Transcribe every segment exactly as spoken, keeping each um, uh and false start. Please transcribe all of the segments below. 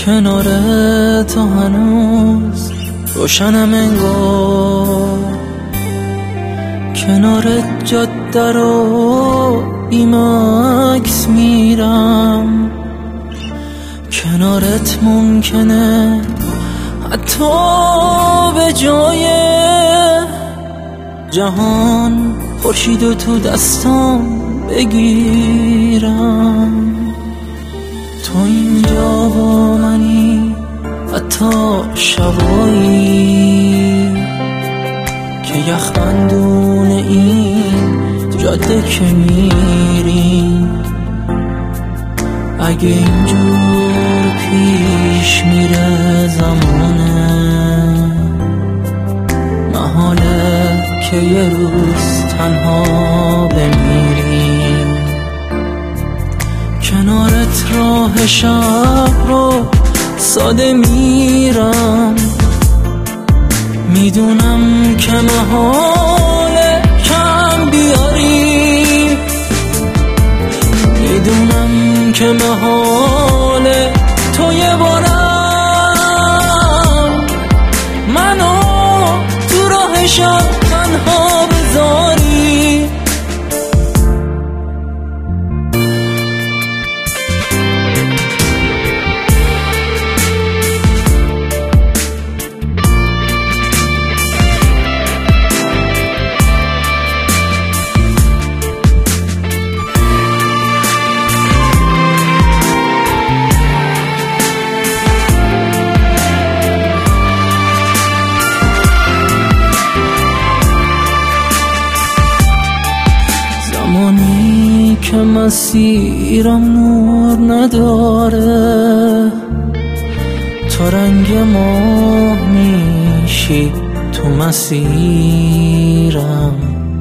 کنار تو هنوز روشنم انگار، کنار جاده رو ایماکس میرم، کنارت ممکنه حتی به جای جهان خورشیدو تو دستام بگیرم. تو اینجا با منی حتی شبایی که یخبندون این جاده که میریم. اگه اینجور پیش میره زمانه، محاله که یه روز تنها بمیریم. کنارت راه شب رو ساده میرم، میدونم که محاله کم بیاری، میدونم که محاله تو یه بارم منو تو راه شب تنها بذاری. زمانی که مسیرم نور نداره، تو رنگ ماه میشی تو مسیرم.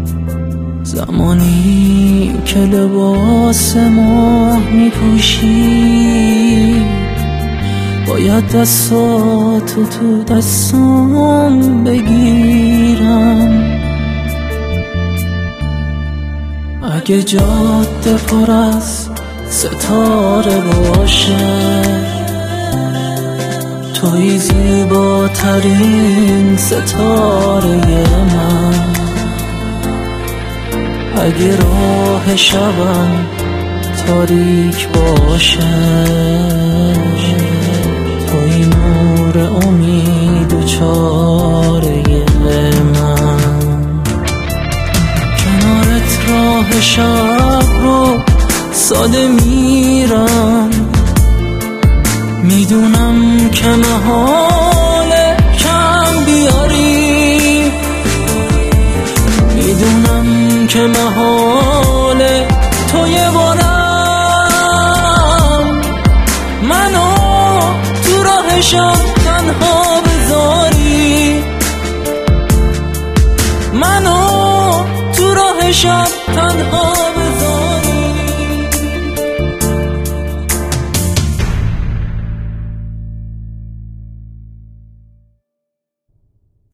زمانی که لباس ماه میپوشی، باید دستاتو تو دستام بگیرم. اگه جاده پر از ستاره باشه، توی زیباترین ستاره من. اگه راه شبم تاریک باشه، توی نور امید و چاره من. کنارت راه شب رو ساده میرم، میدونم که محاله کم بیاری، میدونم که محاله تو یه بارم منو تو راه شب تنها بذاری، منو تو راه شب تنها بذاری.